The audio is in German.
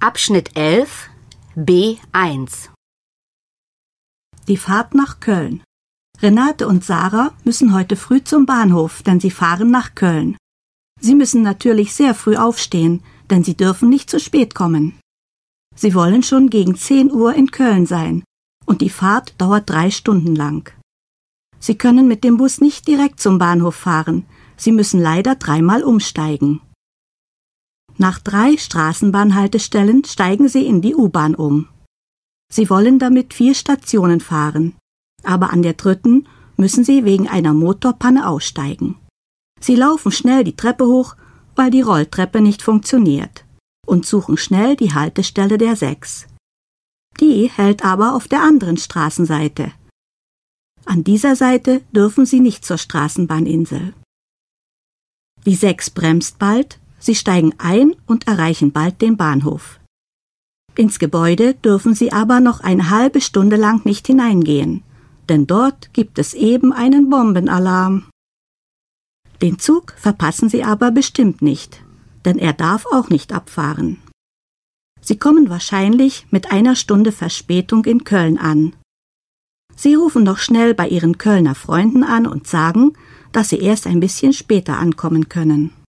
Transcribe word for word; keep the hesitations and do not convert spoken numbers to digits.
Abschnitt elf B eins. Die Fahrt nach Köln. Renate und Sarah müssen heute früh zum Bahnhof, denn sie fahren nach Köln. Sie müssen natürlich sehr früh aufstehen, denn sie dürfen nicht zu spät kommen. Sie wollen schon gegen zehn Uhr in Köln sein und die Fahrt dauert drei Stunden lang. Sie können mit dem Bus nicht direkt zum Bahnhof fahren, sie müssen leider dreimal umsteigen. Nach drei Straßenbahnhaltestellen steigen sie in die U-Bahn um. Sie wollen damit vier Stationen fahren, aber an der dritten müssen sie wegen einer Motorpanne aussteigen. Sie laufen schnell die Treppe hoch, weil die Rolltreppe nicht funktioniert, und suchen schnell die Haltestelle der sechs. Die hält aber auf der anderen Straßenseite. An dieser Seite dürfen sie nicht zur Straßenbahninsel. Die sechs bremst bald, sie steigen ein und erreichen bald den Bahnhof. Ins Gebäude dürfen sie aber noch eine halbe Stunde lang nicht hineingehen, denn dort gibt es eben einen Bombenalarm. Den Zug verpassen sie aber bestimmt nicht, denn er darf auch nicht abfahren. Sie kommen wahrscheinlich mit einer Stunde Verspätung in Köln an. Sie rufen noch schnell bei ihren Kölner Freunden an und sagen, dass sie erst ein bisschen später ankommen können.